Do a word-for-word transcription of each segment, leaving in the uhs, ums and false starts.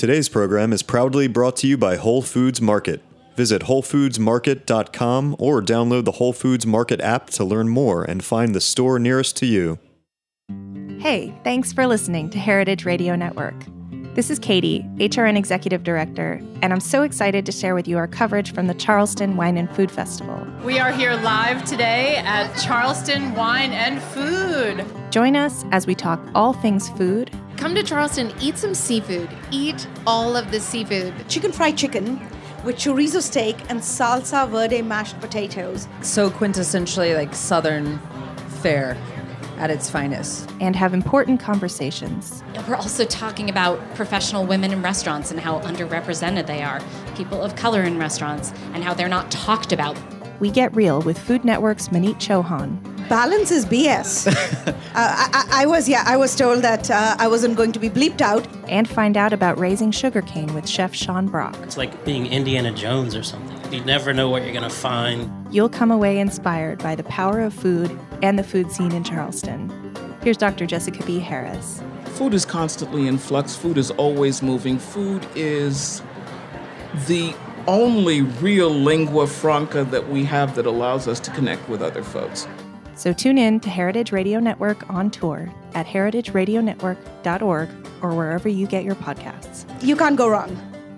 Today's program is proudly brought to you by Whole Foods Market. Visit whole foods market dot com or download the Whole Foods Market app to learn more and find the store nearest to you. Hey, thanks for listening to Heritage Radio Network. This is Katie, H R N Executive Director, and I'm so excited to share with you our coverage from the Charleston Wine and Food Festival. We are here live today at Charleston Wine and Food. Join us as we talk all things food. Come to Charleston, eat some seafood. Eat all of the seafood. Chicken fried chicken with chorizo steak and salsa verde mashed potatoes. So quintessentially like Southern fare at its finest. And have important conversations. We're also talking about professional women in restaurants and how underrepresented they are, people of color in restaurants, and how they're not talked about. We get real with Food Network's Maneet Chauhan. Balance is B S. uh, I, I was, yeah, I was told that uh, I wasn't going to be bleeped out. And find out about raising sugarcane with Chef Sean Brock. It's like being Indiana Jones or something. You never know what you're going to find. You'll come away inspired by the power of food and the food scene in Charleston. Here's Doctor Jessica B. Harris. Food is constantly in flux. Food is always moving. Food is the only real lingua franca that we have that allows us to connect with other folks. So tune in to Heritage Radio Network on tour at heritage radio network dot org or wherever you get your podcasts. You can't go wrong.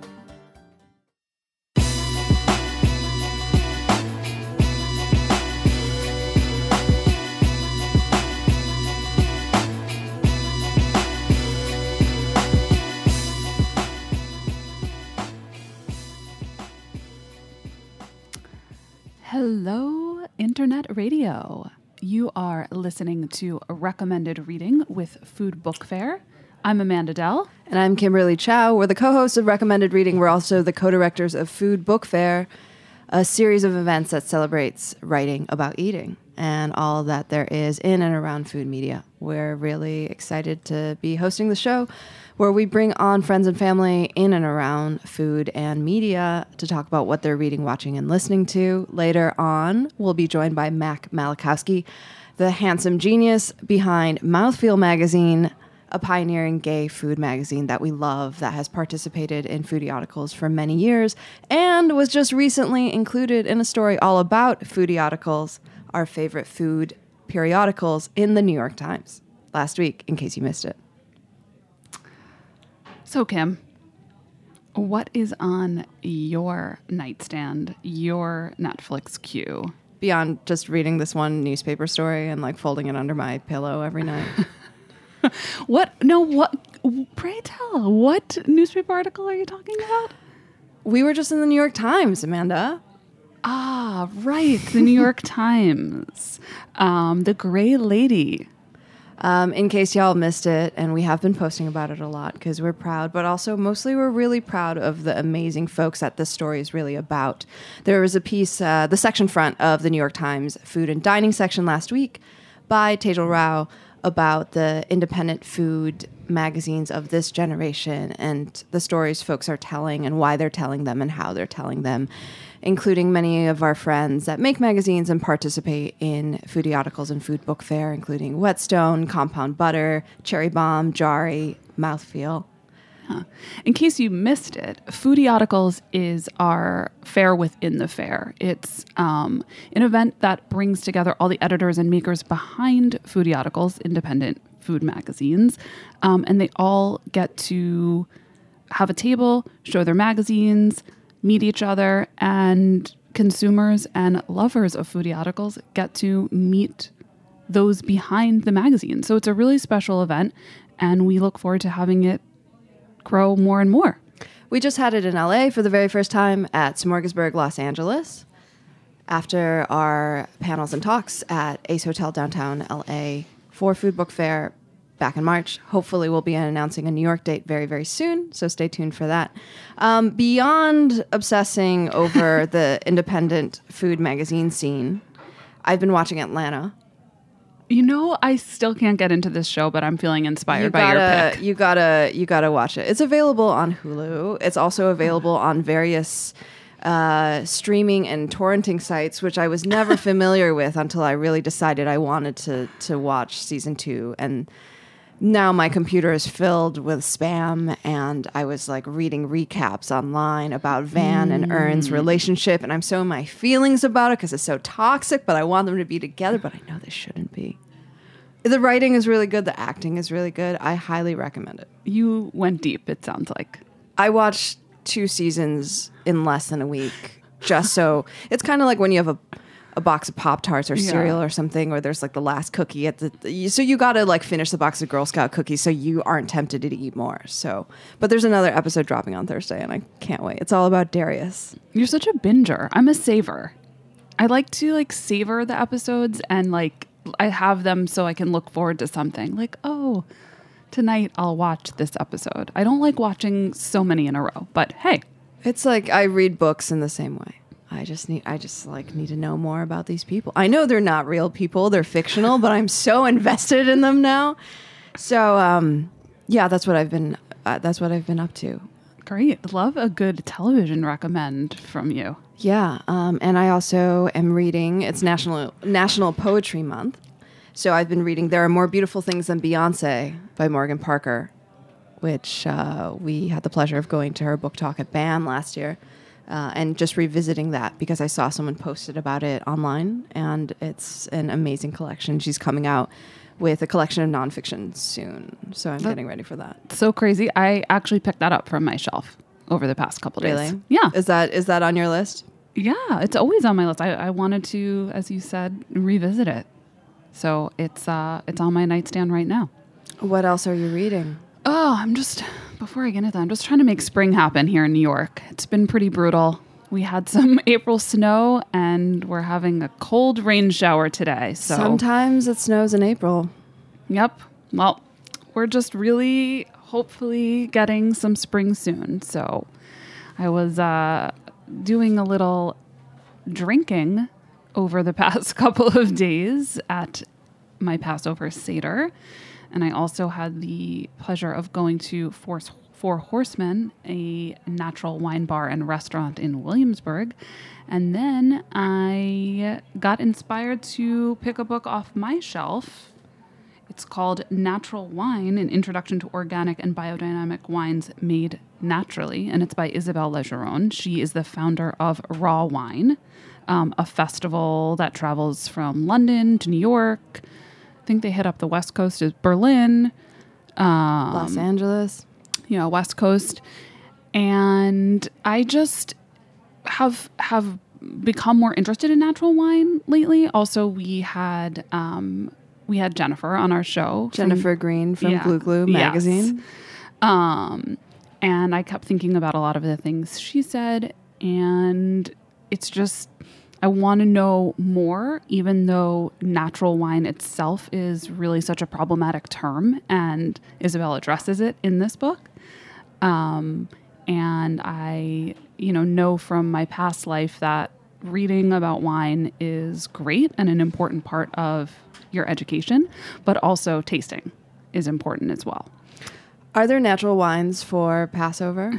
Hello, Internet Radio. You are listening to a recommended reading with Food Book Fair. I'm Amanda Dell. And I'm Kimberly Chow. We're the co-hosts of Recommended Reading. We're also the co-directors of Food Book Fair, a series of events that celebrates writing about eating and all that there is in and around food media. We're really excited to be hosting the show where we bring on friends and family in and around food and media to talk about what they're reading, watching, and listening to. Later on, we'll be joined by Mac Malakowski, the handsome genius behind Mouthfeel Magazine, a pioneering gay food magazine that we love that has participated in foodie articles for many years and was just recently included in a story all about foodie articles, our favorite food periodicals, in the New York Times last week, in case you missed it. So, Kim, what is on your nightstand, your Netflix queue? Beyond just reading this one newspaper story and like folding it under my pillow every night. What? No, what? Pray tell, what newspaper article are you talking about? We were just in the New York Times, Amanda. Ah, right. The New York Times. Um, the Gray Lady. Um, in case y'all missed it, and we have been posting about it a lot because we're proud, but also mostly we're really proud of the amazing folks that this story is really about. There was a piece, uh, the section front of the New York Times food and dining section last week by Tejal Rao about the independent food magazines of this generation and the stories folks are telling and why they're telling them and how they're telling them, including many of our friends that make magazines and participate in foodie articles and Food Book Fair, including Whetstone, Compound Butter, Cherry Bomb, Jari, Mouthfeel. Huh. In case you missed it, Foodie Articles is our fair within the fair. It's um, an event that brings together all the editors and makers behind Foodie Articles, independent food magazines, um, and they all get to have a table, show their magazines, meet each other, and consumers and lovers of Foodie Articles get to meet those behind the magazine. So it's a really special event, and we look forward to having it grow more and more. We just had it in L A for the very first time at Smorgasburg, Los Angeles, after our panels and talks at Ace Hotel downtown L A for Food Book Fair back in March. Hopefully we'll be announcing a New York date very, very soon, so stay tuned for that. Um, beyond obsessing over the independent food magazine scene, I've been watching Atlanta. You know, I still can't get into this show, but I'm feeling inspired you by gotta, your pick. You gotta, you gotta watch it. It's available on Hulu. It's also available on various uh, streaming and torrenting sites, which I was never familiar with until I really decided I wanted to to watch season two. And now my computer is filled with spam, and I was like reading recaps online about Van and Ern's relationship, and I'm so in my feelings about it because it's so toxic, but I want them to be together, but I know they shouldn't be. The writing is really good. The acting is really good. I highly recommend it. You went deep, it sounds like. I watched two seasons in less than a week, just so it's kind of like when you have a a box of Pop-Tarts or Yeah. cereal or something, or there's like the last cookie at the, so you got to like finish the box of Girl Scout cookies so you aren't tempted to eat more. So, but there's another episode dropping on Thursday and I can't wait. It's all about Darius. You're such a binger. I'm a saver. I like to like savor the episodes and like I have them so I can look forward to something like, oh, tonight I'll watch this episode. I don't like watching so many in a row, but hey. It's like I read books in the same way. I just need, I just like need to know more about these people. I know they're not real people; they're fictional, but I'm so invested in them now. So, um, yeah, that's what I've been. Uh, that's what I've been up to. Great, love a good television recommend from you. Yeah, um, and I also am reading. It's National National Poetry Month, so I've been reading "There Are More Beautiful Things Than Beyonce" by Morgan Parker, which uh, we had the pleasure of going to her book talk at B A N last year. Uh, and just revisiting that because I saw someone posted about it online, and it's an amazing collection. She's coming out with a collection of nonfiction soon, so I'm That- getting ready for that. So crazy. I actually picked that up from my shelf over the past couple days. Really? Yeah. Is that is that on your list? Yeah, it's always on my list. I, I wanted to, as you said, revisit it. So it's uh, it's on my nightstand right now. What else are you reading? Oh, I'm just, before I get into that, I'm just trying to make spring happen here in New York. It's been pretty brutal. We had some April snow and we're having a cold rain shower today. So Sometimes it snows in April. Yep. Well, we're just really hopefully getting some spring soon. So I was uh, doing a little drinking over the past couple of days at my Passover Seder. And I also had the pleasure of going to Four, Four Horsemen, a natural wine bar and restaurant in Williamsburg. And then I got inspired to pick a book off my shelf. It's called Natural Wine, An Introduction to Organic and Biodynamic Wines Made Naturally. And it's by Isabelle Legeron. She is the founder of Raw Wine, um, a festival that travels from London to New York. I think they hit up the West Coast is Berlin, um, Los Angeles, you know, West Coast, and I just have have become more interested in natural wine lately. Also, we had um, we had Jennifer on our show, Jennifer from, Green from yeah, Glue Glue magazine, yes. um, and I kept thinking about a lot of the things she said, and it's just. I want to know more, even though natural wine itself is really such a problematic term, and Isabel addresses it in this book. Um, and I, you know, know from my past life that reading about wine is great and an important part of your education, but also tasting is important as well. Are there natural wines for Passover?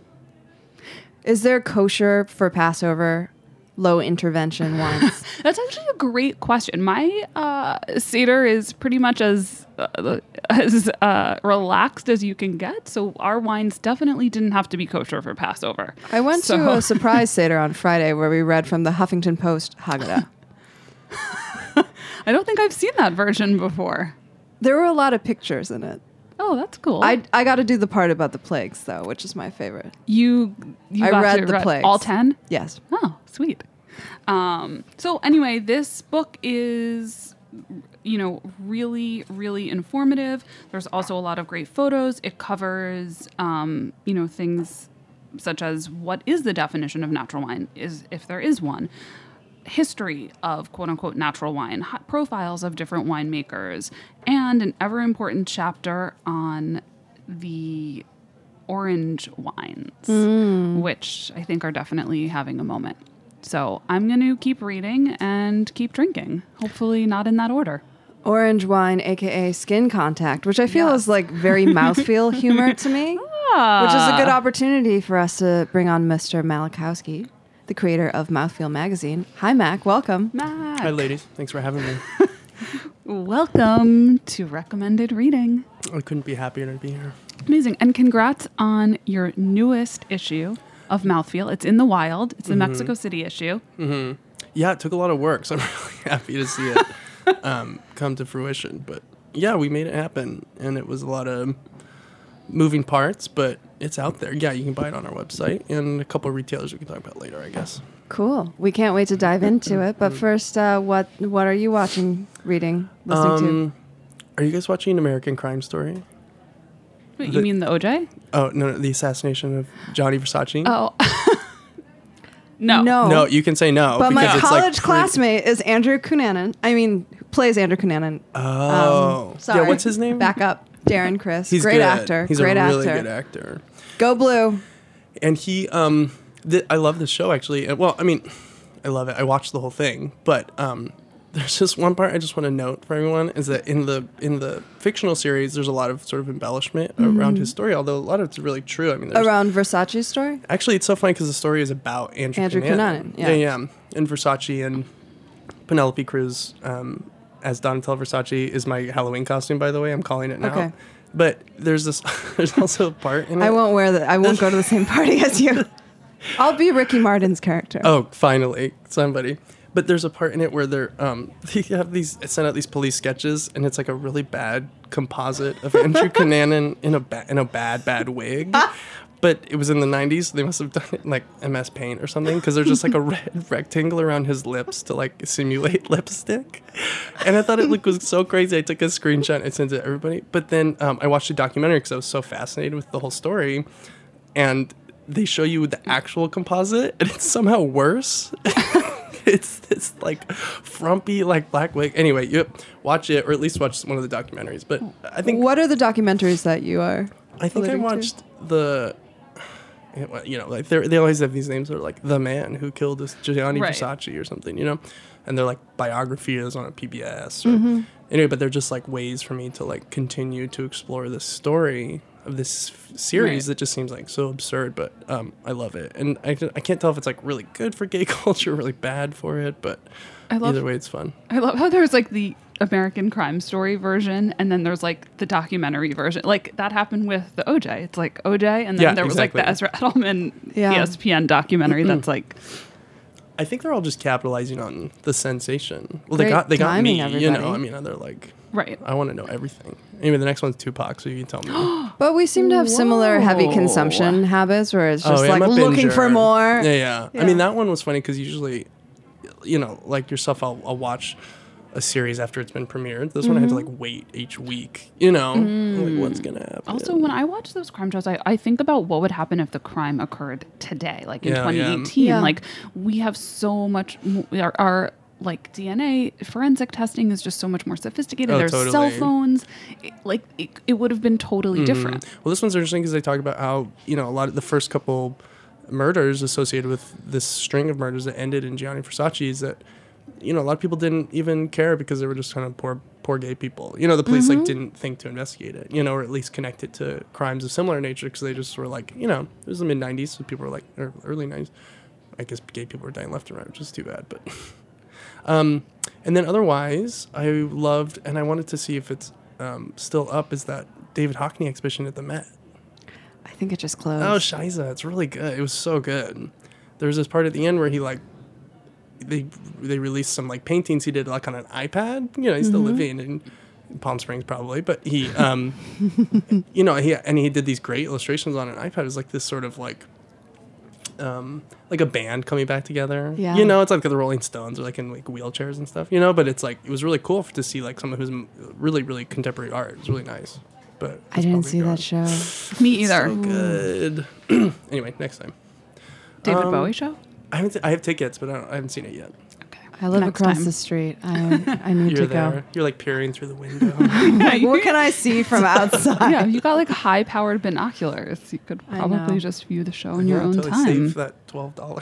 Is there kosher for Passover? Low intervention wines? That's actually a great question. My uh, Seder is pretty much as uh, as uh, relaxed as you can get. So our wines definitely didn't have to be kosher for Passover. I went so. to a surprise Seder on Friday where we read from the Huffington Post Haggadah. I don't think I've seen that version before. There were a lot of pictures in it. Oh, that's cool. I I got to do the part about the plagues though, which is my favorite. You, you I got read to the read plagues. all ten? Yes. Oh, sweet. Um, so anyway, this book is, you know, really, really informative. There's also a lot of great photos. It covers, um, you know, things such as what is the definition of natural wine, is if there is one. History of quote unquote natural wine, hot profiles of different winemakers, and an ever important chapter on the orange wines, Mm. which I think are definitely having a moment. So I'm going to keep reading and keep drinking, hopefully not in that order. Orange wine, aka skin contact, which I feel Yes. is like very mouthfeel humor to me, Ah. which is a good opportunity for us to bring on Mister Malachowski, the creator of Mouthfeel magazine. Hi, Mac. Welcome. Mac. Hi, ladies. Thanks for having me. Welcome to Recommended Reading. I couldn't be happier to be here. Amazing. And congrats on your newest issue of Mouthfeel. It's in the wild. It's the Mhm. Mexico City issue. Mm-hmm. Yeah, it took a lot of work, so I'm really happy to see it um, come to fruition. But yeah, we made it happen, and it was a lot of moving parts, but it's out there. Yeah, you can buy it on our website and a couple of retailers we can talk about later, I guess. Cool. We can't wait to dive into it. But first, uh, what what are you watching, reading, listening Um, are you guys watching American Crime Story? Wait, The- you mean the O J? Oh, no, no, the assassination of Johnny Versace? Oh. no. No. No, you can say no. But my because it's like college pre- classmate is Andrew Cunanan. I mean, who plays Andrew Cunanan. Oh. Um, sorry. Yeah, what's his name? Back up. Darren Criss. He's Great good. actor. He's Great a really actor. good actor. Go Blue. And he, um, th- I love this show actually. Uh, Well, I mean, I love it. I watched the whole thing, but um, there's just one part I just want to note for everyone is that in the in the fictional series, there's a lot of sort of embellishment Mhm. around his story, although a lot of it's really true. I mean, there's, Around Versace's story? actually, it's so funny because the story is about Andrew, Andrew Cunanan. Cunanan, yeah. yeah, yeah. And Versace and Penelope Cruz um, as Donatella Versace is my Halloween costume, by the way. I'm calling it now. Okay. But there's this. There's also a part in it. I won't wear the. I won't go to the same party as you. I'll be Ricky Martin's character. Oh, finally, somebody. But there's a part in it where they're um they have these send out these police sketches, and it's like a really bad composite of Andrew Cunanan in a ba- in a bad bad wig. But it was in the nineties. So they must have done it in like M S Paint or something, because there's just like a red rectangle around his lips to like simulate lipstick. And I thought it looked was so crazy. I took a screenshot and I sent it to everybody. But then um, I watched a documentary because I was so fascinated with the whole story, and they show you the actual composite, and it's somehow worse. It's this like frumpy like black wig. Anyway, you watch it, or at least watch one of the documentaries. But I think What are the documentaries that you are? I think I alluding to? watched the. You know, like they they always have these names that are like the man who killed this Gianni Right. Versace or something, you know, and they're like biographies on a P B S. Or, Mhm. Anyway, but they're just like ways for me to like continue to explore this story of this f- series Right. that just seems like so absurd, but um, I love it, and I, I can't tell if it's like really good for gay culture, or really bad for it, but I love- either way, it's fun. I love how there's like the American Crime Story version, and then there's like the documentary version. Like that happened with the O J. It's like O J, and then Yeah, there was like the Ezra exactly. Edelman Yeah. E S P N documentary that's like I think they're all just capitalizing on the sensation. Well, they Great got they got me, timing, you know. everybody. I mean, they're like, right. I want to know everything. Anyway, the next one's Tupac, so you can tell me. But we seem to have similar heavy Whoa. consumption habits, where it's just Oh, yeah, like I'm a looking binger. for more. Yeah, yeah. Yeah. I mean, that one was funny because usually, you know, like yourself, I'll, I'll watch a series after it's been premiered. This one I had to like wait each week. You know, like what's gonna happen. Also, when I watch those crime shows, I, I think about what would happen if the crime occurred today, like in Yeah, yeah. twenty eighteen. Yeah. Like we have so much, mo- our, our like D N A forensic testing is just so much more sophisticated. Oh, There's totally. cell phones. It, like it, it would have been totally Mhm. different. Well, this one's interesting because they talk about how, you know, a lot of the first couple murders associated with this string of murders that ended in Gianni Versace's, that, you know, a lot of people didn't even care because they were just kind of poor poor gay people. You know, the police like didn't think to investigate it, you know, or at least connect it to crimes of similar nature, because they just were like, you know, it was the mid nineties, so people were like, or early nineties. I guess gay people were dying left and right, which is too bad, but um and then otherwise I loved, and I wanted to see if it's um still up, is that David Hockney exhibition at the Met. I think it just closed. Oh, Shiza, it's really good. It was so good. There was this part at the end where he like they they released some like paintings he did like on an iPad. You know, he's still living in Palm Springs probably, but he um you know, he and he did these great illustrations on an iPad. It was like this sort of like um like a band coming back together. Yeah. You know, it's like the Rolling Stones, or like in like wheelchairs and stuff, you know, but it's like it was really cool to see like some of his m- really really contemporary art. It was really nice. But I didn't see that show. Me either. so good. Anyway, next time. David Um, Bowie show? I haven't. I have tickets, but I, don't, I haven't seen it yet. I live Next across time. the street. I I need You're to there. go. You're like peering through the window. What can I see from outside? Yeah, you got like high powered binoculars. You could I probably know. just view the show in your Yeah, own totally time. Save that twelve dollars.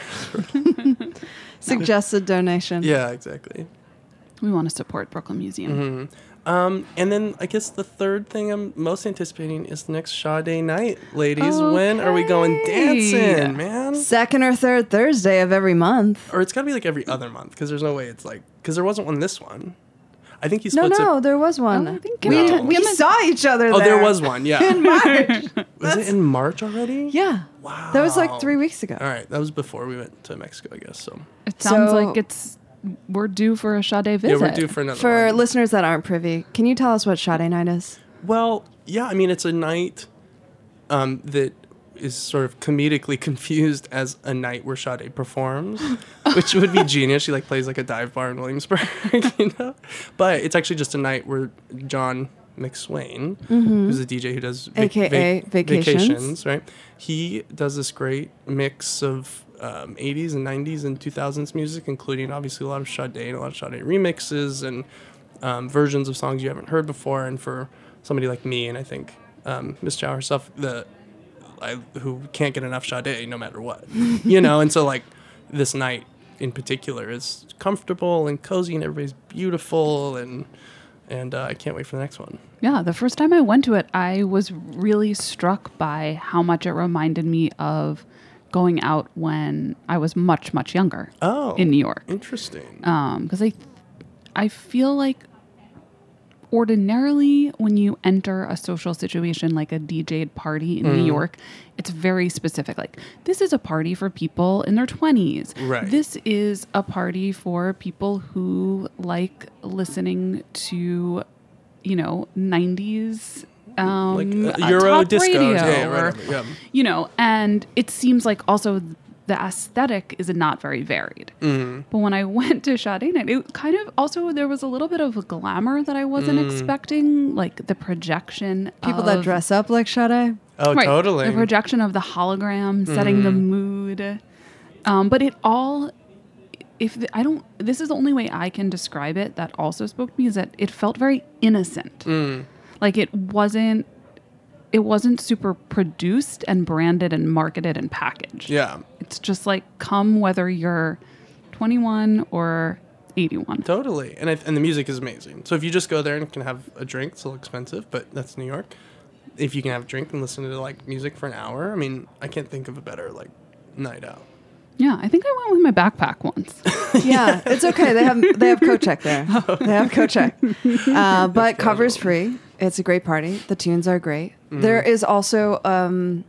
Suggested donation. Yeah, exactly. We want to support Brooklyn Museum. hmm Um, and then I guess the third thing I'm most anticipating is the next Sade night, ladies. When are we going Okay. dancing, man? Second or third Thursday of every month. Or it's got to be like every other month, because there's no way it's like, because there wasn't one this one. I think he No, splits no, it. there was one. I think we No. we saw each other Oh, there. there was one. Yeah. In March. Was it in March already? Yeah. Wow. That was like three weeks ago. All right. That was before we went to Mexico, I guess. So. It sounds So- like it's we're due for a Sade visit. Yeah, we're due for another For one. listeners that aren't privy, can you tell us what Sade Night is? Well, yeah. I mean, it's a night um, that is sort of comedically confused as a night where Sade performs, which would be genius. She like plays like a dive bar in Williamsburg, you know. But it's actually just a night where John McSwain, Mhm. who's a D J who does A K A Vacations. vacations, right? He does this great mix of um, eighties and nineties and two thousands music, including obviously a lot of Sade and a lot of Sade remixes and um, versions of songs you haven't heard before. And for somebody like me, and I think um, Miss Chow herself, the I, who can't get enough Sade no matter what, you know. And so like this night in particular is comfortable and cozy, and everybody's beautiful, and and uh, I can't wait for the next one. Yeah, the first time I went to it, I was really struck by how much it reminded me of going out when I was much, much younger. Oh, in New York. Interesting. Um, because I, I feel like ordinarily when you enter a social situation like a D J'd party in Mm. New York, it's very specific. Like, this is a party for people in their twenties. Right. This is a party for people who like listening to, you know, nineties um, Like, uh, uh, Euro top disco, radio, yeah, or, whatever, yeah. you know, and it seems like also the aesthetic is not very varied. Mhm. But when I went to Sade Night, it kind of also, there was a little bit of a glamour that I wasn't Mm. expecting, like the projection People of, that dress up like Sade? Oh, Right, totally. the projection of the hologram setting the Mhm. mood. Um, but it all, if the, I don't, this is the only way I can describe it that also spoke to me, is that it felt very innocent. Mm. Like it wasn't, it wasn't super produced and branded and marketed and packaged. Yeah. It's just like, come whether you're twenty-one or eighty-one. Totally. And I, and the music is amazing. So if you just go there and can have a drink, it's a little expensive, but that's New York. If you can have a drink and listen to like music for an hour, I mean, I can't think of a better like night out. Yeah, I think I went with my backpack once. Yeah, it's okay. They have they have coat check there. They have coat check. Uh, but cover's free. It's a great party. The tunes are great. Mm. There is also um,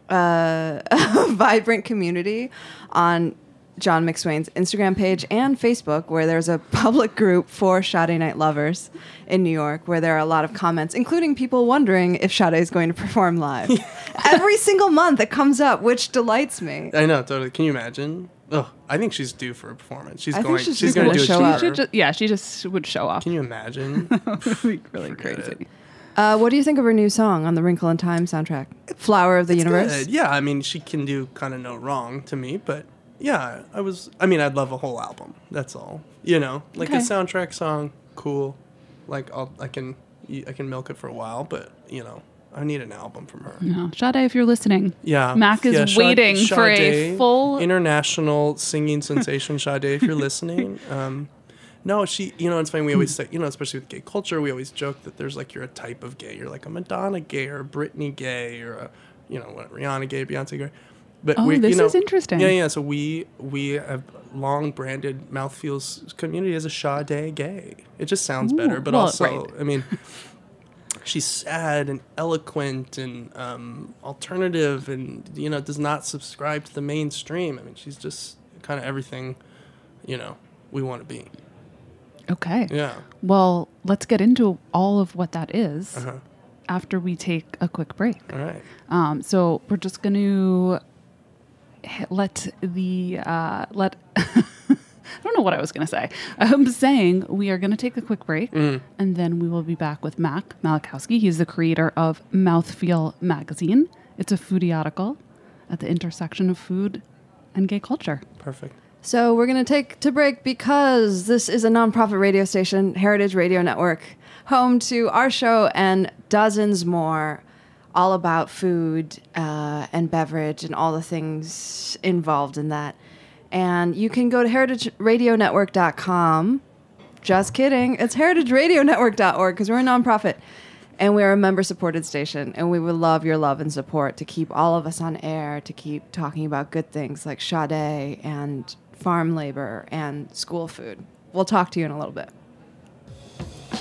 uh, a vibrant community on John McSwain's Instagram page and Facebook, where there's a public group for Sade Night lovers in New York, where there are a lot of comments, including people wondering if Sade is going to perform live. Every single month it comes up, which delights me. I know, totally. Can you imagine? Oh, I think she's due for a performance. She's I think going. she's She's, just going to gonna do a show tour. up. She just, yeah, she just would show off. Can you imagine? That would be really Forget crazy. it. Uh, what do you think of her new song on the Wrinkle in Time soundtrack? Flower of the It's Universe? good. Yeah, I mean, she can do kind of no wrong to me, but yeah, I was. I mean, I'd love a whole album. That's all. You know, like a Okay. soundtrack song, cool. Like I'll, I can, I can milk it for a while, but you know, I need an album from her. No, Sade, if you're listening, Yeah, Mac is yeah, Sade- waiting for a Sade, full. international singing sensation. Sade, if you're listening, um, no, she. You know, it's funny. We always say, you know, especially with gay culture, we always joke that there's like you're a type of gay. You're like a Madonna gay or a Britney gay or a, you know, what, Rihanna gay, Beyonce gay. But Oh, we, this you know, is interesting. Yeah, yeah. So we we have long branded Mouthfeel's community as a Sade gay. It just sounds Ooh, better, but well, also, right. I mean. She's sad and eloquent and um, alternative, and you know does not subscribe to the mainstream. I mean, she's just kind of everything, you know, we want to be. Okay. Yeah. Well, let's get into all of what that is Uh-huh. after we take a quick break. All right. Um, so we're just going to let the uh, let. I don't know what I was going to say. I'm saying we are going to take a quick break, Mm. and then we will be back with Mac Malakowski. He's the creator of Mouthfeel Magazine. It's a foodie article at the intersection of food and gay culture. Perfect. So we're going to take to break because this is a nonprofit radio station, Heritage Radio Network, home to our show and dozens more, all about food uh, and beverage and all the things involved in that. And you can go to heritage radio network dot com. Just kidding. It's heritage radio network dot org because we're a nonprofit. And we're a member-supported station. And we would love your love and support to keep all of us on air, to keep talking about good things like Sade and farm labor and school food. We'll talk to you in a little bit.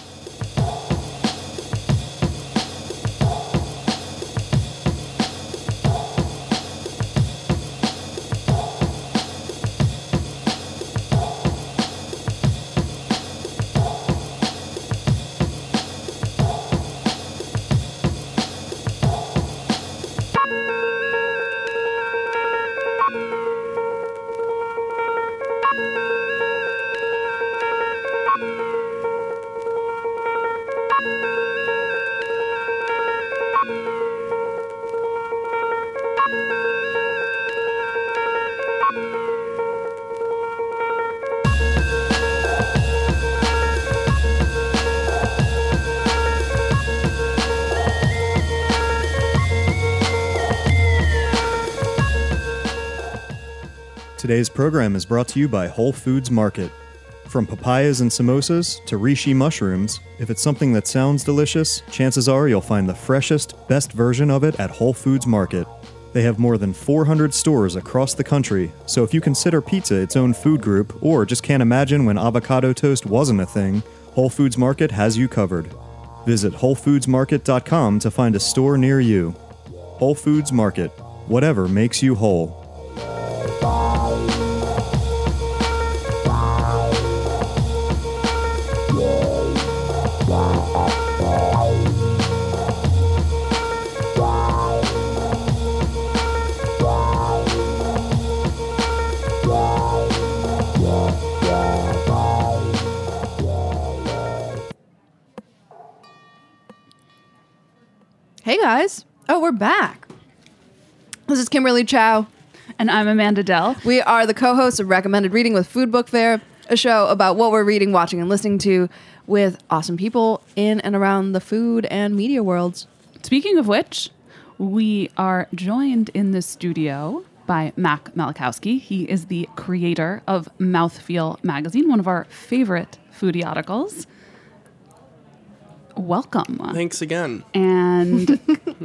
Today's program is brought to you by Whole Foods Market. From papayas and samosas to reishi mushrooms, if it's something that sounds delicious, chances are you'll find the freshest, best version of it at Whole Foods Market. They have more than four hundred stores across the country, so if you consider pizza its own food group or just can't imagine when avocado toast wasn't a thing, Whole Foods Market has you covered. Visit whole foods market dot com to find a store near you. Whole Foods Market. Whatever makes you whole. Hey guys. Oh, we're back. This is Kimberly Chow. And I'm Amanda Dell. We are the co-hosts of Recommended Reading with Food Book Fair, a show about what we're reading, watching, and listening to with awesome people in and around the food and media worlds. Speaking of which, we are joined in the studio by Mac Malachowski. He is the creator of Mouthfeel Magazine, one of our favorite foodie-articles. Welcome. Thanks again. And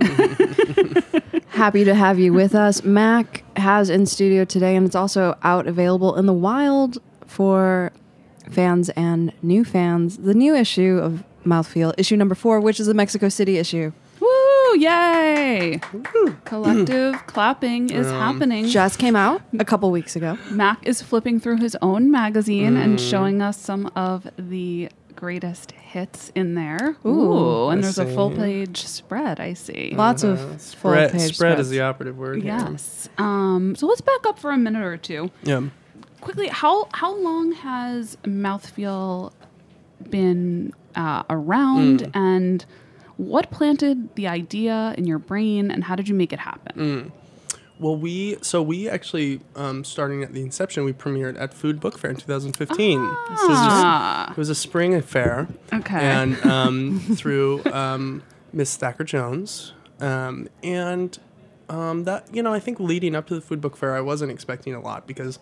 happy to have you with us. Mac has in studio today, and it's also out available in the wild for fans and new fans. The new issue of Mouthfeel, issue number four, which is the Mexico City issue. Woo! Yay! Collective clapping is Um, happening. Just came out a couple weeks ago. Mac is flipping through his own magazine Mm. and showing us some of the greatest hits in there. Ooh. Ooh, and I there's a see. full page spread, I see. Lots of Uh, full spread, page spread spreads. is the operative word here. Yes. Um, so let's back up for a minute or two. Yeah. Quickly, how how long has Mouthfeel been uh, around, Mm. and what planted the idea in your brain, and how did you make it happen? Mm. Well, we so we actually um, starting at the inception, we premiered at Food Book Fair in two thousand fifteen. This was Ah. just, it was a spring affair. Okay. And um, through um, Miss Thacker Jones, um, and um, that you know, I think leading up to the Food Book Fair, I wasn't expecting a lot because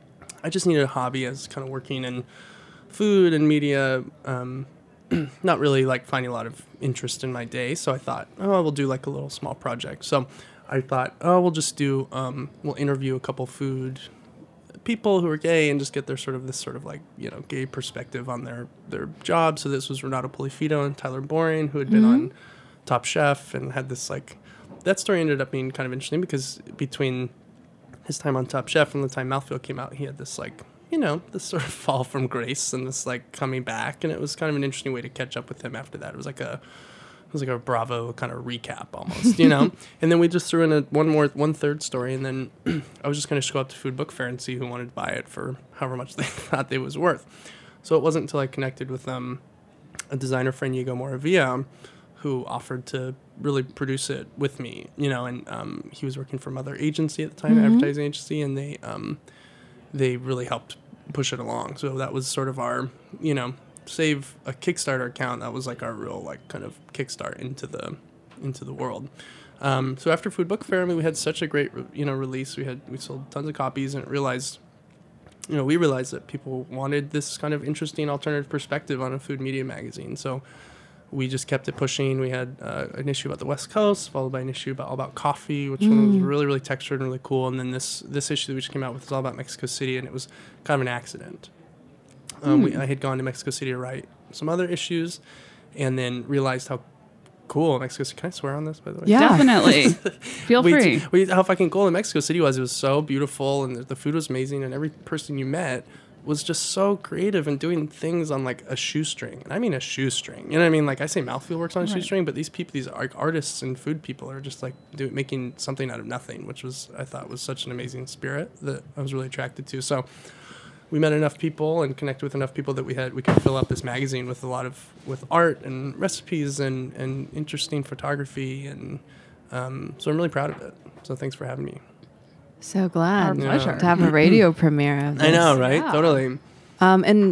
I just needed a hobby as kind of working in food and media. Um, not really like finding a lot of interest in my day, so I thought, oh, we'll do like a little small project. So I thought, oh, we'll just do, um, we'll interview a couple food people who are gay and just get their sort of this sort of like, you know, gay perspective on their, their job. So this was Renato Polifino and Tyler Boring, who had been Mhm. on Top Chef and had this like, that story ended up being kind of interesting because between his time on Top Chef and the time Mouthfeel came out, he had this like, you know, this sort of fall from grace and this like coming back. And it was kind of an interesting way to catch up with him after that. It was like a, it was like a Bravo kind of recap almost, you know? And then we just threw in a one more, one third story. And then I was just going to go up to Food Book Fair and see who wanted to buy it for however much they thought it was worth. So it wasn't until I connected with um, a designer friend, Diego Moravia, who offered to really produce it with me, you know, and um, he was working for Mother Agency at the time, Mhm. advertising agency, and they um, they really helped push it along. So that was sort of our, you know, save a Kickstarter account. That was like our real like kind of kickstart into the into the world. Um, so after Food Book Fair, I mean, we had such a great you know release. We had we sold tons of copies, and realized, you know, we realized that people wanted this kind of interesting alternative perspective on a food media magazine. So we just kept it pushing. We had uh, an issue about the West Coast, followed by an issue about all about coffee, which one was Mm. really, really textured and really cool. And then this this issue that we just came out with is all about Mexico City, and it was kind of an accident. Um, we, Mm. I had gone to Mexico City to write some other issues, and then realized how cool Mexico City. Can I swear on this, by the way? Yeah. Definitely. Feel we, free. We, how fucking cool Mexico City was. It was so beautiful, and the, the food was amazing, and every person you met was just so creative and doing things on like a shoestring. And I mean a shoestring. You know what I mean? Like I say Mouthfeel works on a Right. shoestring, but these people, these art- artists and food people are just like do, making something out of nothing, which was, I thought was such an amazing spirit that I was really attracted to. So we met enough people and connected with enough people that we had, we could fill up this magazine with a lot of, with art and recipes and, and interesting photography. And um, so I'm really proud of it. So thanks for having me. So glad Our pleasure. to have a radio premiere of this. I know, right? Yeah. Totally. Um, and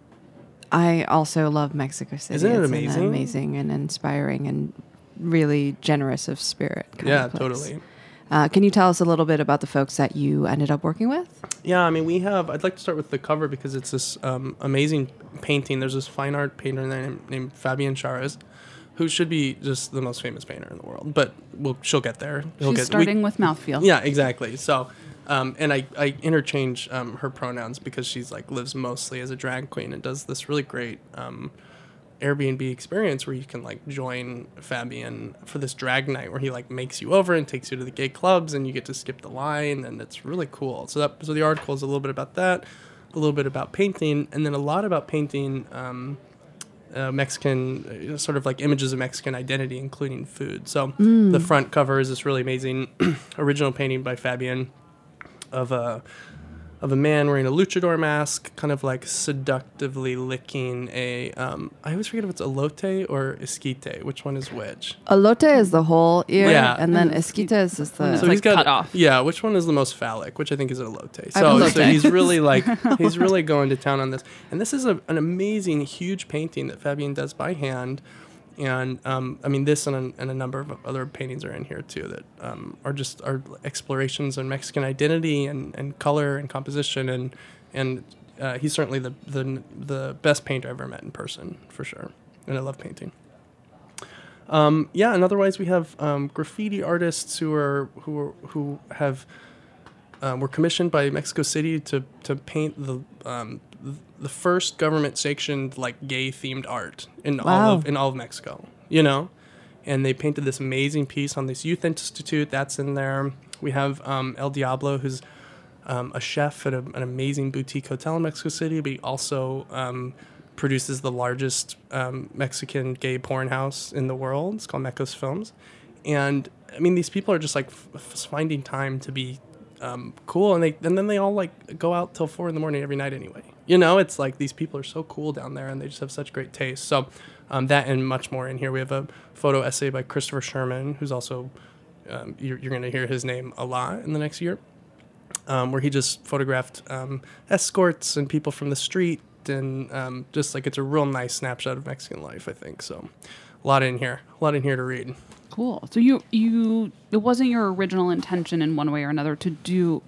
I also love Mexico City. Isn't it It's an amazing? amazing and inspiring and really generous of spirit. kind Yeah, of place. totally. Uh, can you tell us a little bit about the folks that you ended up working with? Yeah, I mean, we have. I'd like to start with the cover because it's this um, amazing painting. There's this fine art painter named, named Fabienne Charez, who should be just the most famous painter in the world. But we'll, she'll get there. He'll She's get, starting we, with mouthfeel. Yeah, exactly. So, um, and I, I interchange um, her pronouns because she's like lives mostly as a drag queen and does this really great um, Airbnb experience where you can like join Fabian for this drag night where he like makes you over and takes you to the gay clubs and you get to skip the line, and it's really cool. So that so the article is a little bit about that, a little bit about painting, and then a lot about painting um, uh, Mexican uh, sort of like images of Mexican identity, including food. So Mm. the front cover is this really amazing original painting by Fabian of a of a man wearing a luchador mask, kind of like seductively licking a, um, I always forget if it's elote or esquite. Which one is which? Elote is the whole ear, Yeah. and then esquite is just the. So he's got, yeah, which one is the most phallic? Which I think is an elote. So, Elote. so he's really like, he's really going to town on this. And this is a, an amazing, huge painting that Fabian does by hand. And um, I mean, this and a, and a number of other paintings are in here too that um, are just are explorations on Mexican identity and, and color and composition, and and uh, he's certainly the, the the best painter I've ever met in person for sure. And I love painting. Um, yeah, and otherwise we have um, graffiti artists who are who are, who have um, were commissioned by Mexico City to to paint the um, the first government sanctioned like gay themed art in Wow. all of in all of Mexico, you know, and they painted this amazing piece on this youth institute that's in there. We have um, El Diablo, who's um, a chef at a, an amazing boutique hotel in Mexico City, but he also um, produces the largest um, Mexican gay porn house in the world. It's called Mecos Films, and I mean these people are just like f- f- finding time to be um, cool, and they and then they all like go out till four in the morning every night anyway. You know, it's like these people are so cool down there and they just have such great taste. So um, that and much more in here. We have a photo essay by Christopher Sherman, who's also, um, you're, you're going to hear his name a lot in the next year, um, where he just photographed um, escorts and people from the street. And um, just like it's a real nice snapshot of Mexican life, I think. So a lot in here, a lot in here to read. Cool. So you, you, it wasn't your original intention in one way or another to do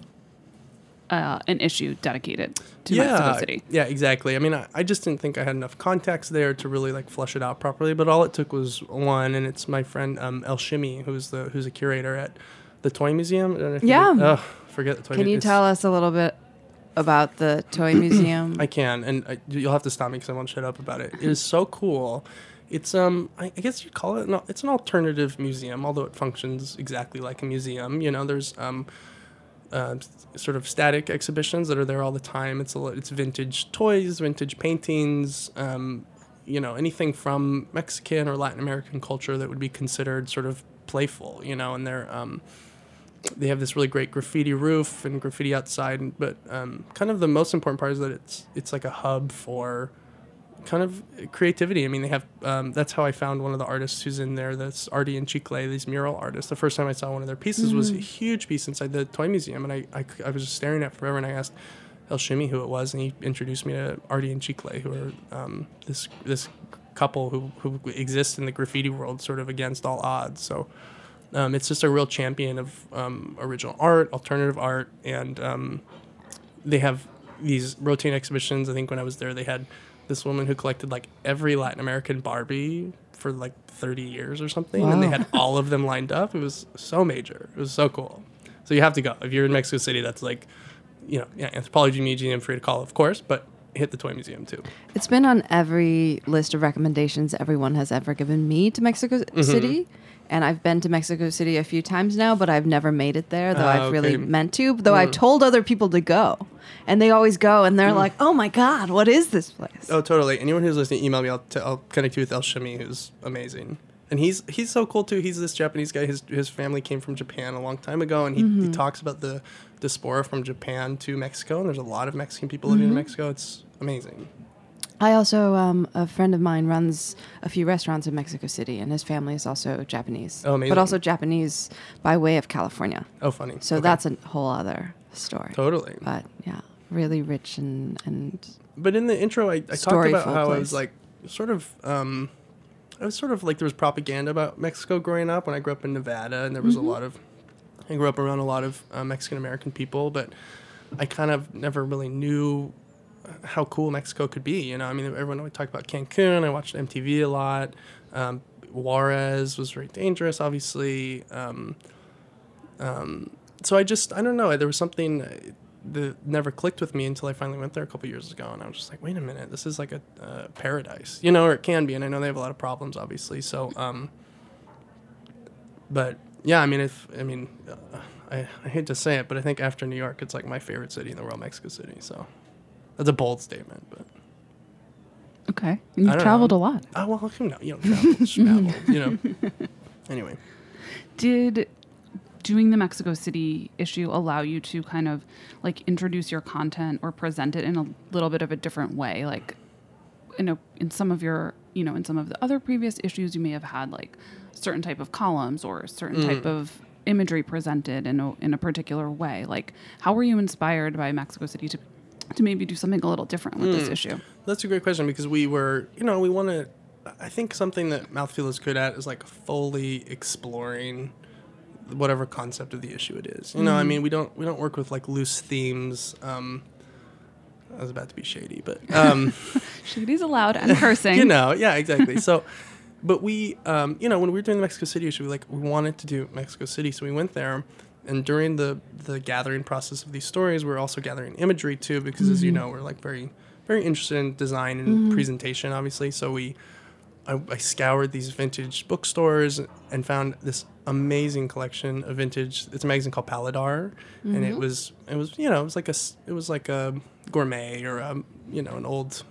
Uh, an issue dedicated to yeah, Mexico City. Yeah, exactly. I mean, I, I just didn't think I had enough context there to really like flush it out properly. But all it took was one, and it's my friend um, El Shimi, who's the who's a curator at the Toy Museum. I don't know if you Yeah. know- Oh, forget the Toy Can you Museum. tell us a little bit about the Toy Museum? I can, and I, you'll have to stop me because I won't shut up about it. It is so cool. It's um, I, I guess you'd call it. An, it's an alternative museum, although it functions exactly like a museum. You know, there's um. Uh, sort of static exhibitions that are there all the time. It's a, lo- it's vintage toys, vintage paintings, um, you know, anything from Mexican or Latin American culture that would be considered sort of playful, you know. And they're um, they have this really great graffiti roof and graffiti outside. But um, kind of the most important part is that it's it's like a hub for kind of creativity. I mean, they have, um, that's how I found one of the artists who's in there, that's Artie and Chicle, these mural artists. The first time I saw one of their pieces mm. was a huge piece inside the Toy Museum, and I, I, I was just staring at it forever, and I asked El Shimi who it was, and he introduced me to Artie and Chicle, who are um, this this couple who, who exist in the graffiti world sort of against all odds. So um, it's just a real champion of um, original art, alternative art, and um, they have these rotating exhibitions. I think when I was there, they had this woman who collected like every Latin American Barbie for like thirty years or something. Wow. And they had all of them lined up. It was so major. It was so cool. So you have to go. If you're in Mexico City, that's like, you know, yeah, Anthropology Museum, free to call, of course, but hit the Toy Museum too. It's been on every list of recommendations everyone has ever given me to Mexico mm-hmm. City. And I've been to Mexico City a few times now, but I've never made it there, though uh, I've okay. really meant to, though mm. I've told other people to go. And they always go, and they're mm. like, oh my God, what is this place? Oh, totally. Anyone who's listening, email me. I'll, t- I'll connect you with El Shimi, who's amazing. And he's he's so cool, too. He's this Japanese guy. His his family came from Japan a long time ago, and he, mm-hmm. he talks about the diaspora from Japan to Mexico, and there's a lot of Mexican people mm-hmm. living in Mexico. It's amazing. I also, um, a friend of mine runs a few restaurants in Mexico City, and his family is also Japanese. Oh, amazing. But also Japanese by way of California. Oh, funny. So okay. that's a whole other story. Totally. But, yeah, really rich and... and but in the intro, I, I talked about how place. I was, like, sort of... Um, I was sort of like, there was propaganda about Mexico growing up when I grew up in Nevada, and there was mm-hmm. a lot of... I grew up around a lot of uh, Mexican-American people, but... I kind of never really knew how cool Mexico could be. You know, I mean, everyone would talk about Cancun. I watched M T V a lot. Um, Juarez was very dangerous, obviously. Um, um, so I just, I don't know. There was something that never clicked with me until I finally went there a couple years ago. And I was just like, wait a minute, this is like a uh, paradise, you know, or it can be. And I know they have a lot of problems, obviously. So, um, but yeah, I mean, if, I mean, uh, I, I hate to say it, but I think after New York, it's like my favorite city in the world, Mexico City. So that's a bold statement, but. Okay. And you've traveled know. a lot. Oh, well, you know, you don't travel, travel, you know. Anyway. Did doing the Mexico City issue allow you to kind of like introduce your content or present it in a little bit of a different way? Like, you know, in some of your, you know, in some of the other previous issues, you may have had like certain type of columns or a certain mm. type of imagery presented in a, in a particular way. Like, how were you inspired by Mexico City to to maybe do something a little different with mm. this issue? That's a great question, because we were, you know, we want to, I think something that Mouthfeel is good at is like fully exploring whatever concept of the issue it is. You know, mm. I mean, we don't, we don't work with like loose themes. Um, I was about to be shady, but, um, shady's allowed and cursing. You know, yeah, exactly. So, but we, um, you know, when we were doing the Mexico City issue, we like, we wanted to do Mexico City. So we went there. And during the, the gathering process of these stories, we're also gathering imagery too, because mm-hmm. as you know, we're like very, very interested in design and mm-hmm. presentation, obviously. So we, I, I scoured these vintage bookstores and found this amazing collection of vintage. It's a magazine called Paladar, mm-hmm. and it was, it was, you know, it was like a, it was like a gourmet or a, you know, an old,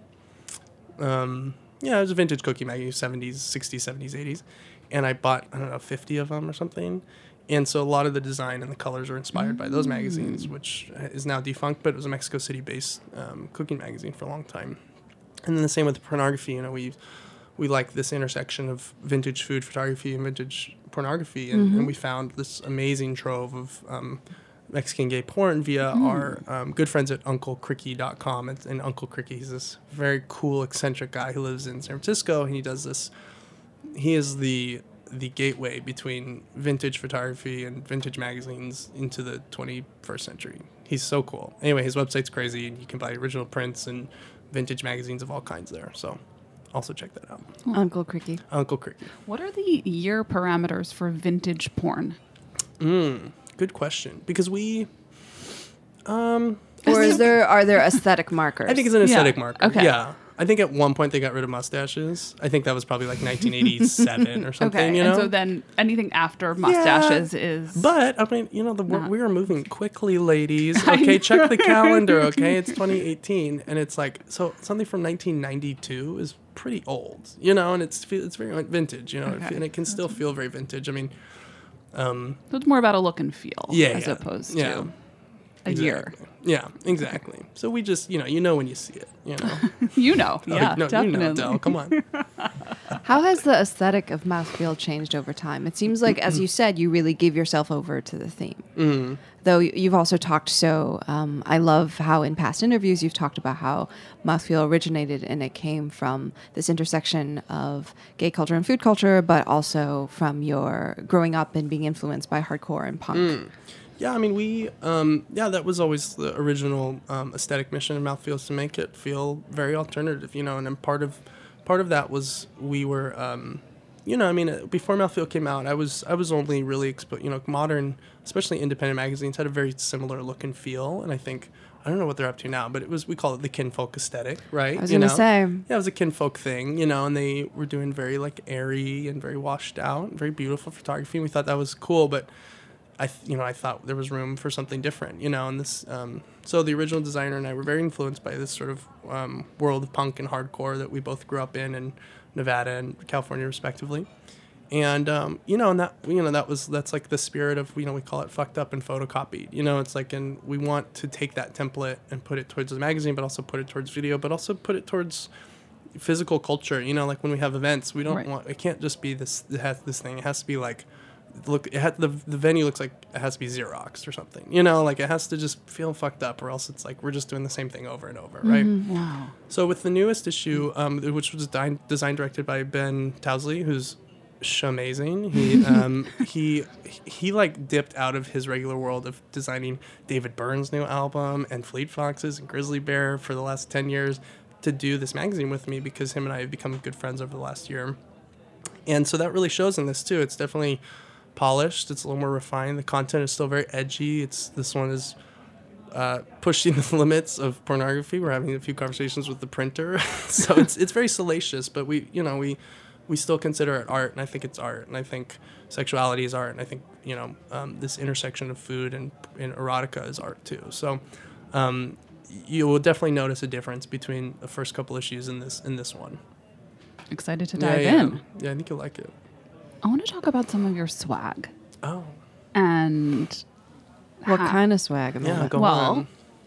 um, yeah, it was a vintage cookie magazine, seventies, sixties, seventies, eighties, and I bought, I don't know, fifty of them or something. And so a lot of the design and the colors are inspired mm. by those magazines, which is now defunct, but it was a Mexico City-based um, cooking magazine for a long time. And then the same with pornography. You know, we we like this intersection of vintage food photography and vintage pornography, and, mm-hmm. and we found this amazing trove of um, Mexican gay porn via mm. our um, good friends at Uncle Cricky dot com. And, and Uncle Cricky, he's this very cool, eccentric guy who lives in San Francisco, and he does this. He is the the gateway between vintage photography and vintage magazines into the twenty-first century. He's so cool. Anyway, his website's crazy, and you can buy original prints and vintage magazines of all kinds there. So also check that out. Oh. Uncle Cricky. Uncle Cricky. What are the year parameters for vintage porn? Mm, good question. Because we... Um, or is there are there aesthetic markers? I think it's an aesthetic yeah. marker. Okay. Yeah. I think at one point they got rid of mustaches. I think that was probably like nineteen eighty-seven or something, okay. you know? And so then anything after mustaches yeah. is... But, I mean, you know, the we are moving quickly, ladies. Okay, check the calendar, okay? It's twenty eighteen, and it's like, so something from nineteen ninety-two is pretty old, you know, and it's it's very vintage, you know, okay. and it can still feel very vintage. I mean... Um, so it's more about a look and feel yeah, as yeah. opposed yeah. to... A exactly. year. Yeah, exactly. Okay. So we just, you know, you know when you see it, you know. you know, yeah, oh, no, definitely. You know, Del, come on. How has the aesthetic of Mouthfeel changed over time? It seems like, as you said, you really gave yourself over to the theme. Mm-hmm. Though you've also talked so, um, I love how in past interviews you've talked about how Mouthfeel originated and it came from this intersection of gay culture and food culture, but also from your growing up and being influenced by hardcore and punk. Mm. Yeah, I mean, we, um, yeah, that was always the original um, aesthetic mission of Mouthfeel, is to make it feel very alternative, you know, and then part of part of that was we were, um, you know, I mean, before Mouthfeel came out, I was I was only really, expo- you know, modern, especially independent magazines had a very similar look and feel, and I think, I don't know what they're up to now, but it was, we call it the kinfolk aesthetic, right? I was you going to know? say. Yeah, it was a kinfolk thing, you know, and they were doing very, like, airy and very washed out, and very beautiful photography, and we thought that was cool, but I, th- you know, I thought there was room for something different, you know, and this, um, so the original designer and I were very influenced by this sort of um, world of punk and hardcore that we both grew up in, in Nevada and California, respectively. And, um, you know, and that, you know, that was, that's like the spirit of, you know, we call it fucked up and photocopied, you know, it's like, and we want to take that template and put it towards the magazine, but also put it towards video, but also put it towards physical culture, you know, like when we have events, we don't right. want, it can't just be this, it has this thing, it has to be like, look, it had, the the venue looks like it has to be Xeroxed or something, you know, like it has to just feel fucked up, or else it's like we're just doing the same thing over and over, right? Mm-hmm. Wow. So with the newest issue, um, which was di- designed directed by Ben Towsley, who's amazing. He um, he he like dipped out of his regular world of designing David Byrne's new album and Fleet Foxes and Grizzly Bear for the last ten years to do this magazine with me, because him and I have become good friends over the last year. And so that really shows in this too. It's definitely polished. It's a little more refined. The content is still very edgy. It's this one is uh, pushing the limits of pornography. We're having a few conversations with the printer, so it's it's very salacious. But we you know we. we still consider it art, and I think it's art, and I think sexuality is art, and I think, you know, um, this intersection of food and, and erotica is art too. So um, you will definitely notice a difference between the first couple issues and this in this one. Excited to Yeah, dive yeah. in. Yeah, I think you'll like it. I want to talk about some of your swag. Oh. And What ha- kind of swag? am I Yeah, looking go well, on.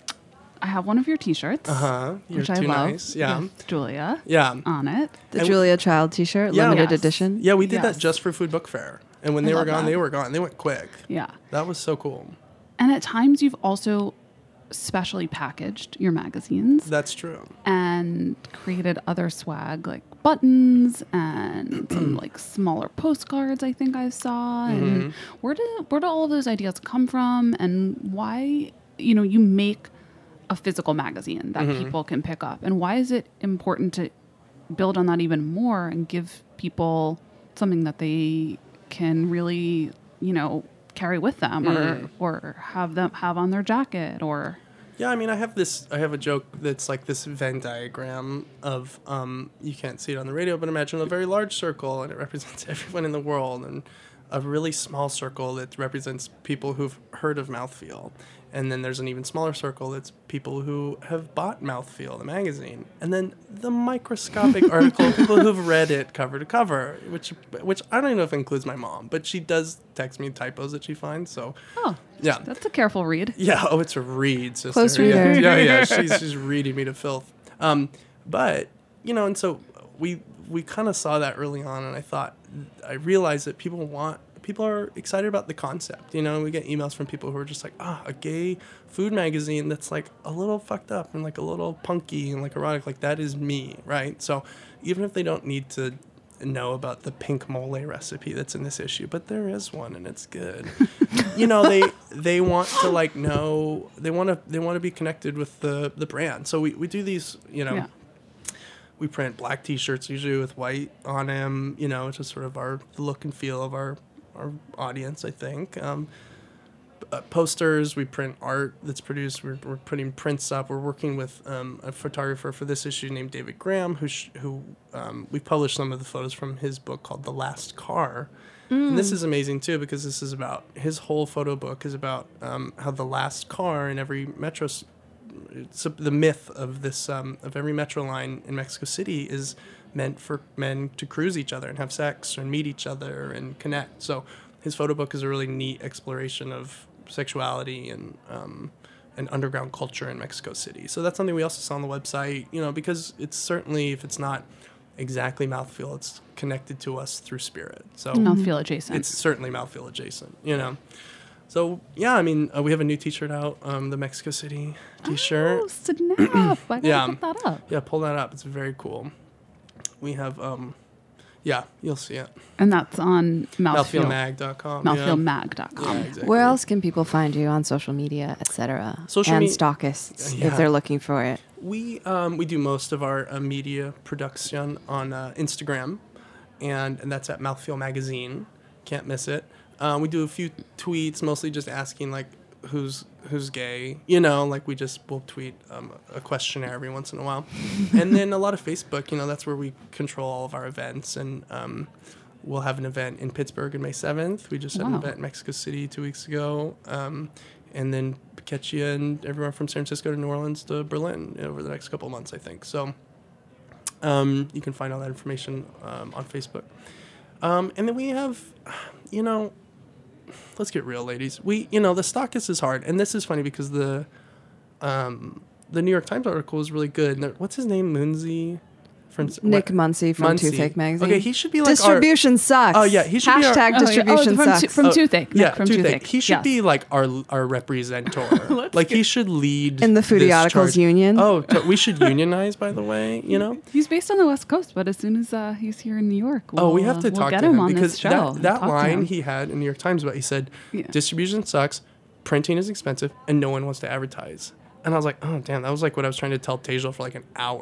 I have one of your T-shirts, Uh-huh. You're which I too love, nice. Yeah. with Julia Yeah. on it. The And- Julia Child T-shirt, Yeah. limited Yes. edition. Yeah, we did Yes. that just for Food Book Fair. And when I they were love gone, that. they were gone. They went quick. Yeah. That was so cool. And at times you've also specially packaged your magazines That's true. and created other swag like buttons and some like smaller postcards I think I saw. Mm-hmm. And where do where do all of those ideas come from, and why, you know, you make a physical magazine that Mm-hmm. people can pick up, and why is it important to build on that even more and give people something that they can really, you know, carry with them Mm. or or have them have on their jacket or Yeah, I mean, I have this. I have a joke that's like this Venn diagram of. Um, you can't see it on the radio, but imagine a very large circle, and it represents everyone in the world, and a really small circle that represents people who've heard of Mouthfeel, and then there's an even smaller circle that's people who have bought Mouthfeel, the magazine, and then the microscopic article of people who've read it cover to cover, which which I don't even know if it includes my mom, but she does text me typos that she finds. So, oh, yeah, that's a careful read. yeah, oh, it's a read, sister. Close yeah, reader. yeah, yeah. She's she's reading me to filth. Um, but you know, and so we we kind of saw that early on, and I thought I realized that people want people are excited about the concept. You know, we get emails from people who are just like, ah, a gay food magazine that's like a little fucked up and like a little punky and like erotic. Like that is me, right? So even if they don't need to know about the pink mole recipe that's in this issue, but there is one and it's good. You know, they they want to like know they want to they want to be connected with the the brand. So we, we do these, you know, Yeah. we print black T-shirts usually with white on them. You know, it's just sort of our the look and feel of our our audience, I think. Um, uh, posters, we print art that's produced. We're, we're putting prints up. We're working with um, a photographer for this issue named David Graham, who sh- who um, we published some of the photos from his book called The Last Car. Mm. And this is amazing too, because this is about his whole photo book is about um, how the last car in every metro. S- it's a, the myth of this um, of every metro line in Mexico City is meant for men to cruise each other and have sex and meet each other and connect. So his photo book is a really neat exploration of sexuality and um, and underground culture in Mexico City. So that's something we also saw on the website, you know, because it's certainly, if it's not exactly mouthfeel, it's connected to us through spirit. So Mouthfeel adjacent. It's certainly mouthfeel adjacent, you know. So yeah, I mean, uh, we have a new T-shirt out, um, the Mexico City T-shirt. Oh, snap. I gotta Yeah. put that up. Yeah, pull that up. It's very cool. We have, um, yeah, you'll see it. And that's on Mouthfeel. mouthfeel mag dot com. mouthfeel mag dot com. Yeah, exactly. Where else can people find you on social media, et cetera? Social and me- stockists Yeah. if they're looking for it. We um, we do most of our uh, media production on uh, Instagram, and, and that's at Mouthfeel Magazine. Can't miss it. Um, we do a few tweets, mostly just asking like who's who's gay. You know, like we just will tweet um, a questionnaire every once in a while, and then a lot of Facebook. You know, that's where we control all of our events, and um, we'll have an event in Pittsburgh on May seventh. We just had an Wow. event in Mexico City two weeks ago. Um, and then catch you and everyone from San Francisco to New Orleans to Berlin over the next couple of months, I think. So um, you can find all that information um, on Facebook. Um, and then we have, you know, let's get real, ladies. We, you know, the stockist is hard. And this is funny because the um, the New York Times article is really good. And what's his name? Moonsey from Nick what? Muncie from Muncie. Toothache Magazine. Okay, he should be like distribution our, sucks. Oh yeah, he should Hashtag be our, distribution oh, yeah. oh, from, sucks. from oh, Toothache. Nick Yeah, from Toothache. Toothache. He should yes. be like our our representor. Like he should lead in the this Foodioticals charge. Union. Oh, to, we should unionize. By the way, you know. He's based on the West Coast, but as soon as uh, he's here in New York, we'll, oh, we have to uh, we'll talk get to him, him on because this show. that that Talk to line him. he had in New York Times about he said Yeah. distribution sucks, printing is expensive, and no one wants to advertise. And I was like, oh damn, that was like what I was trying to tell Tejal for like an hour,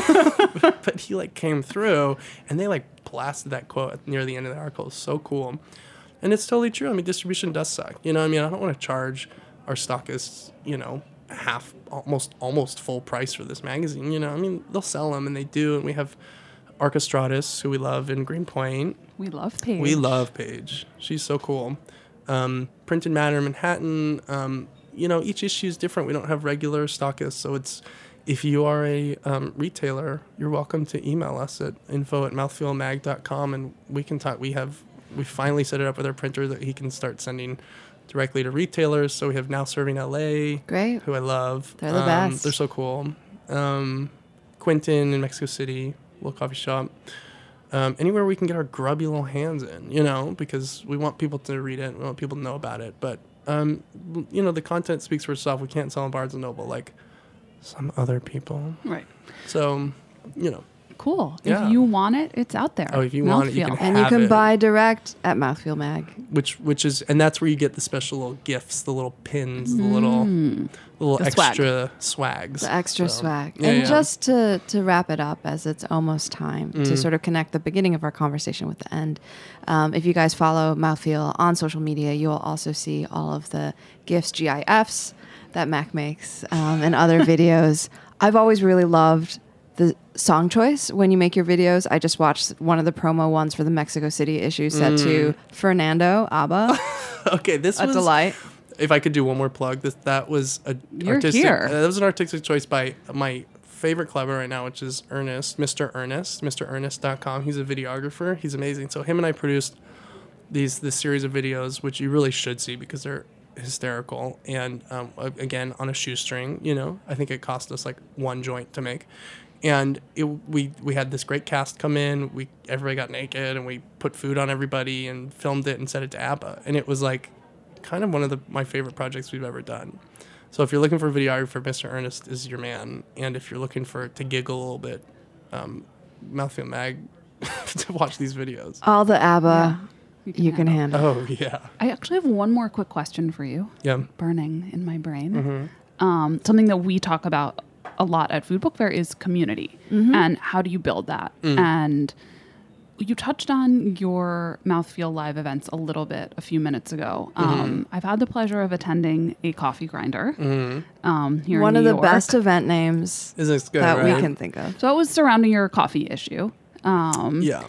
but, but he like came through, and they like blasted that quote near the end of the article. It's so cool, and it's totally true. I mean, distribution does suck. You know, what I mean, I don't want to charge our stockists, you know, half, almost almost full price for this magazine. You know, I mean, they'll sell them, and they do, and we have Archestratus, who we love in Greenpoint. We love Paige. We love Paige. She's so cool. Um, Printed Matter Manhattan. Um, you know, each issue is different. We don't have regular stockists, so it's if you are a um, retailer, you're welcome to email us at info at mouthfeelmag dot com, and we can talk. We have we finally set it up with our printer that he can start sending directly to retailers. So we have Now Serving L A, great, who I love. They're the um, best. They're so cool. Um, Quentin in Mexico City, little coffee shop. Um, anywhere we can get our grubby little hands in, you know, because we want people to read it, we want people to know about it. But, um, you know, the content speaks for itself. We can't sell in Barnes and Noble like some other people. Right. So, you know. Cool. Yeah. If you want it, it's out there. Oh, if you want it, you can and you have can it. buy direct at Mouthfeel Mag. Which, which is, and that's where you get the special little gifts, the little pins, the little, Mm. the little The swag. extra swags. The extra So, swag. yeah, and yeah. just to, to wrap it up, as it's almost time to Mm. sort of connect the beginning of our conversation with the end, um, if you guys follow Mouthfeel on social media, you'll also see all of the gifts, G I Fs that Mac makes, um, and other videos. I've always really loved the song choice when you make your videos. I just watched one of the promo ones for the Mexico City issue set Mm. to Fernando ABBA. Okay, this A was delight. If I could do one more plug, this that was a You're artistic. here. Uh, that was an artistic choice by my favorite clever right now, which is Ernest, Mister Ernest, Mister Ernest dot com. He's a videographer. He's amazing. So him and I produced these this series of videos, which you really should see because they're hysterical. And um, a- again, on a shoestring. You know, I think it cost us like one joint to make. And it, we we had this great cast come in. We everybody got naked, and we put food on everybody, and filmed it and sent it to ABBA. And it was like kind of one of the my favorite projects we've ever done. So if you're looking for a videographer, Mister Ernest is your man. And if you're looking for to giggle a little bit, um, Mouthfeel Mag to watch these videos. All the ABBA you you can can, handle. Oh yeah. I actually have one more quick question for you. Yeah. Burning in my brain. Mhm. Um, something that we talk about a lot at Food Book Fair is community Mhm. and how do you build that? Mm. And you touched on your Mouthfeel Live events a little bit a few minutes ago. Um, I've had the pleasure of attending a coffee grinder Mhm. um, here One in of New the York. best event names Isn't this good, that right? we can think of. So it was surrounding your coffee issue. Um, Yeah.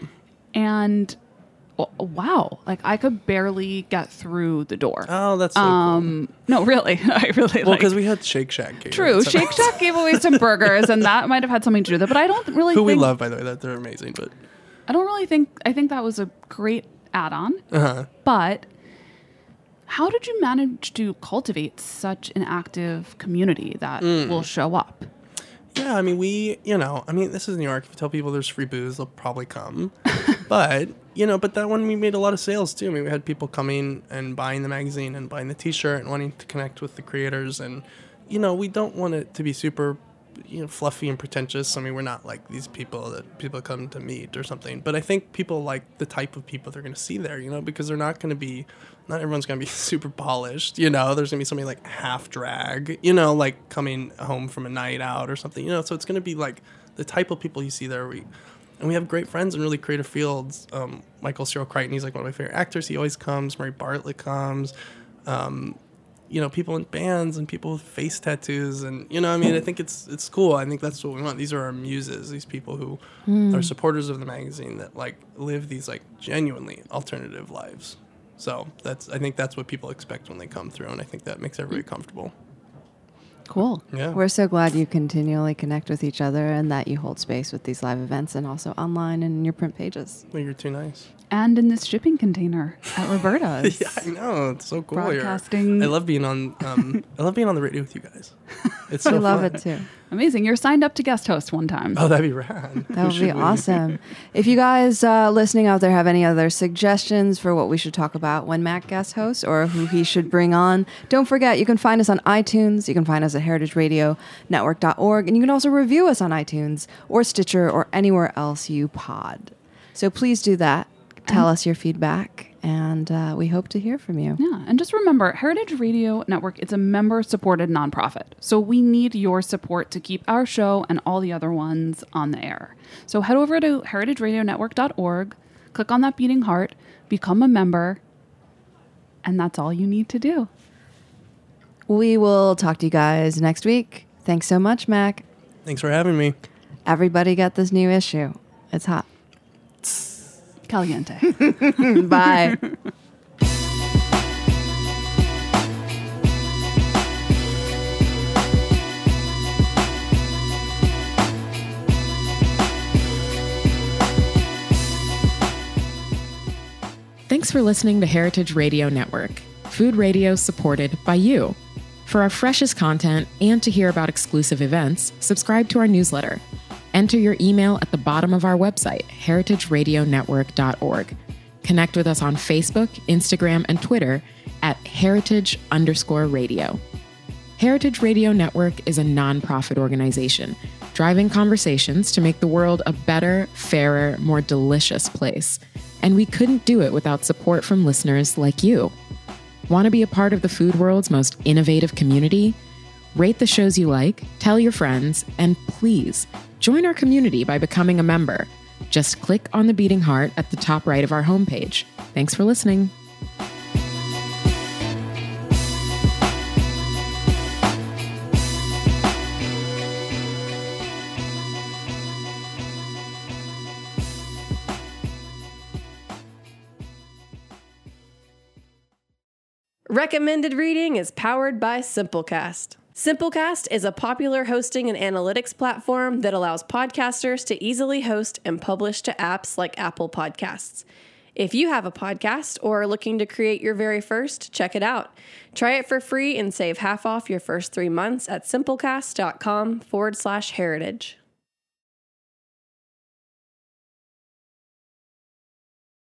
And w- wow, like I could barely get through the door. Oh, that's so um, No, really. I really Well, like because we had Shake Shack. catering, True. so- Shake Shack gave away some burgers, and that might have had something to do with it. But I don't really Who we think, love, by the way. That they're amazing. But I don't really think. I think that was a great add-on. uh-huh. But how did you manage to cultivate such an active community that Mm. will show up? Yeah, I mean, we, you know, I mean, this is New York. If you tell people there's free booze, they'll probably come. But, you know, but that one we made a lot of sales too. I mean, we had people coming and buying the magazine and buying the t-shirt and wanting to connect with the creators. And, you know, we don't want it to be super, you know, fluffy and pretentious. I mean, we're not like these people that people come to meet or something. But I think people like the type of people they're going to see there, you know, because they're not going to be, not everyone's going to be super polished, you know. There's going to be somebody like half drag, you know, like coming home from a night out or something, you know. So it's going to be like the type of people you see there. We, and we have great friends in really creative fields. Um, Michael Cyril Crichton, he's like one of my favorite actors. He always comes. Murray Bartlett comes. Um, you know, people in bands and people with face tattoos. And, you know, I mean, I think it's it's cool. I think that's what we want. These are our muses, these people who Mm. are supporters of the magazine that, like, live these, like, genuinely alternative lives. So that's I think that's what people expect when they come through, and I think that makes everybody comfortable. Cool. Yeah. We're so glad you continually connect with each other and that you hold space with these live events and also online and in your print pages. Well, you're too nice. And in this shipping container at Roberta's. Yeah, I know. It's so cool Broadcasting. here. I love being on um, I love being on the radio with you guys. It's so we love fun. it too. Amazing. You're signed up to guest host one time. Oh, that'd be rad. That would be awesome. If you guys uh, listening out there have any other suggestions for what we should talk about when Mac guest hosts or who he should bring on, don't forget you can find us on iTunes. You can find us at heritage radio network dot org. And you can also review us on iTunes or Stitcher or anywhere else you pod. So please do that. Tell us your feedback. And uh, we hope to hear from you. Yeah. And just remember, Heritage Radio Network is a member-supported nonprofit. So we need your support to keep our show and all the other ones on the air. So head over to heritage radio network dot org, click on that beating heart, become a member, and that's all you need to do. We will talk to you guys next week. Thanks so much, Mac. Thanks for having me. Everybody get this new issue. It's hot. Caliente. Bye. Thanks for listening to Heritage Radio Network, food radio supported by you. For our freshest content and to hear about exclusive events, subscribe to our newsletter. Enter your email at the bottom of our website, heritage radio network dot org. Connect with us on Facebook, Instagram, and Twitter at heritage underscore radio. Heritage Radio Network is a nonprofit organization driving conversations to make the world a better, fairer, more delicious place. And we couldn't do it without support from listeners like you. Want to be a part of the food world's most innovative community? Rate the shows you like, tell your friends, and please join our community by becoming a member. Just click on the beating heart at the top right of our homepage. Thanks for listening. Recommended Reading is powered by Simplecast. Simplecast is a popular hosting and analytics platform that allows podcasters to easily host and publish to apps like Apple Podcasts. If you have a podcast or are looking to create your very first, check it out. Try it for free and save half off your first three months at simplecast.com forward slash heritage.